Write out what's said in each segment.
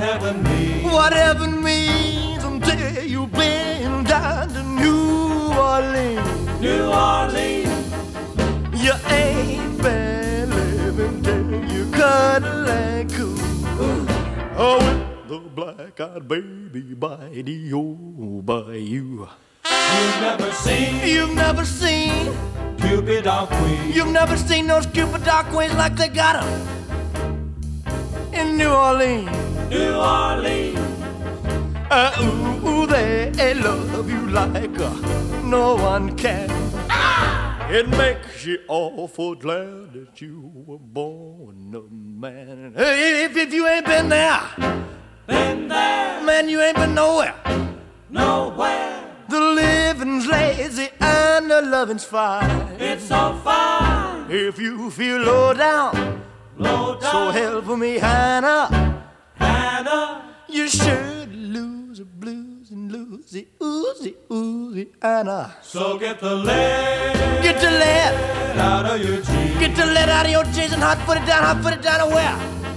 heaven means. What heaven means until you've been down to New Orleans. New Orleans. You ain't been living till you cuddle and cool. Oh, with the black-eyed baby by the old bayou. You've never seen Cupid or Queen. You've never seen those Cupid or Queens like they got 'em in New Orleans. New Orleans. Ooh, they love you like no one can. It makes you awful glad that you were born a man. Hey, if you ain't been there, man, you ain't been nowhere. Nowhere. The living's lazy and the loving's fine. It's so fine. If you feel low down, so help me, Hannah. Hannah. You should lose the blues and lose the oozy, oozy, Anna. So get the lead. Get the lead out of your jeans. Get the lead out of your jeans and hot foot it down to where?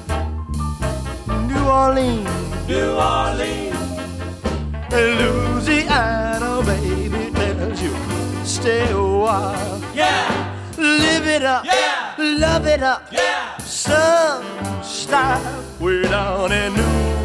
New Orleans. New Orleans. Louisiana, baby, tells you stay a while. Yeah. Live it up. Yeah. Love it up. Yeah. Some style way down in New